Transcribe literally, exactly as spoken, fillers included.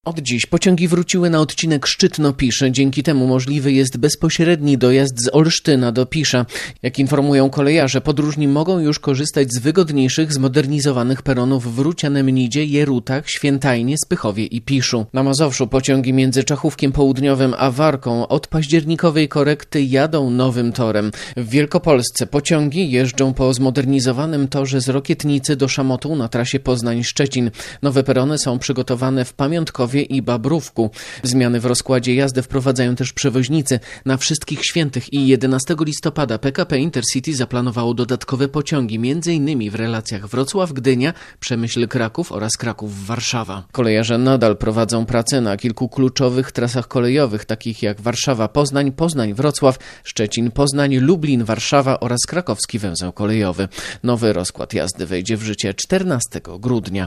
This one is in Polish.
Od dziś pociągi wróciły na odcinek Szczytno-Pisz. Dzięki temu możliwy jest bezpośredni dojazd z Olsztyna do Pisza. Jak informują kolejarze, podróżni mogą już korzystać z wygodniejszych, zmodernizowanych peronów w Rucianem-Nidzie, Jerutach, Świętajnie, Spychowie i Piszu. Na Mazowszu pociągi między Czachówkiem Południowym a Warką od październikowej korekty jadą nowym torem. W Wielkopolsce pociągi jeżdżą po zmodernizowanym torze z Rokietnicy do Szamotuł na trasie Poznań-Szczecin. Nowe perony są przygotowane w Pamiątkowie i Babrówku. Zmiany w rozkładzie jazdy wprowadzają też przewoźnicy. Na Wszystkich Świętych i jedenastego listopada P K P Intercity zaplanowało dodatkowe pociągi, między innymi w relacjach Wrocław-Gdynia, Przemyśl-Kraków oraz Kraków-Warszawa. Kolejarze nadal prowadzą pracę na kilku kluczowych trasach kolejowych, takich jak Warszawa-Poznań, Poznań-Wrocław, Szczecin-Poznań, Lublin-Warszawa oraz krakowski węzeł kolejowy. Nowy rozkład jazdy wejdzie w życie czternastego grudnia.